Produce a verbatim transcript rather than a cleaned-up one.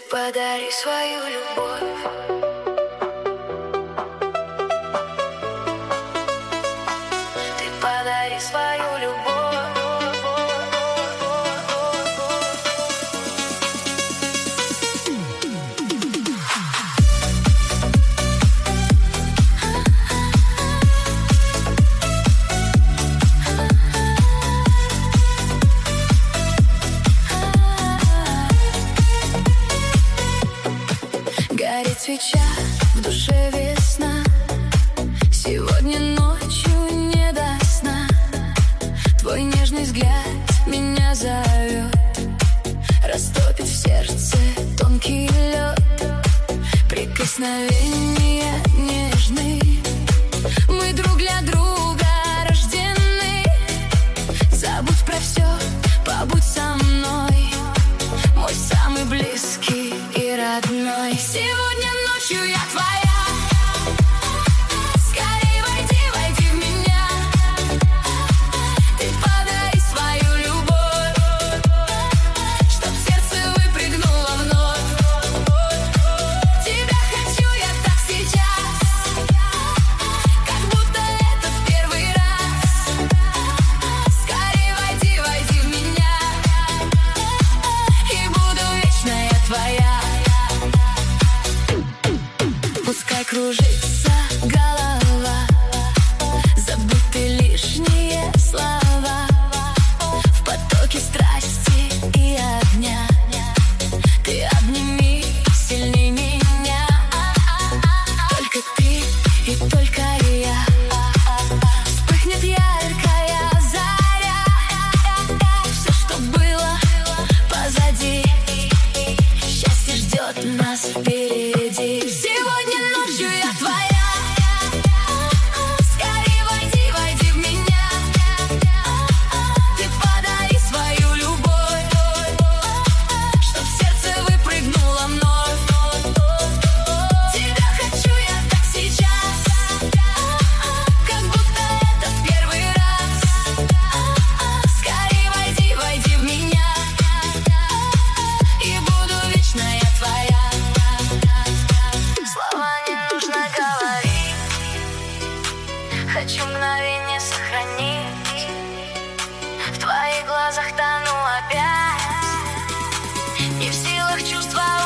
подари свою любовь. Ты подари свою любовь. Горит свеча, в душе весна. Сегодня ночью не до сна. Твой нежный взгляд меня зовет, растопит в сердце тонкий лед. Прикосновения нежны, мы друг для друга рождены. Забудь про все, побудь со мной, мой самый близкий и родной. Сегодня ночью я твоя. Скорей войди, войди в меня. Ты подари свою любовь, чтоб сердце выпрыгнуло вновь. Тебя хочу я так сейчас, как будто это в первый раз. Скорей войди, войди в меня, и буду вечно я твоя. Пускай кружится голова, забудь ты лишние слова. В потоке страсти и огня ты обними сильней меня. Только ты и только я, вспыхнет яркая заря. Все, что было позади, счастье ждет нас впереди. Сегодня ночью я твоя. Скорей войди, войди в меня. Ты подари свою любовь, чтоб сердце выпрыгнуло вновь. Тебя хочу я так сейчас, как будто это в первый раз. Скорей войди, войди в меня, и буду вечно я твоя. Слова не нужно говорить, хочу мгновение сохранить. В твоих глазах тону опять, не в силах чувства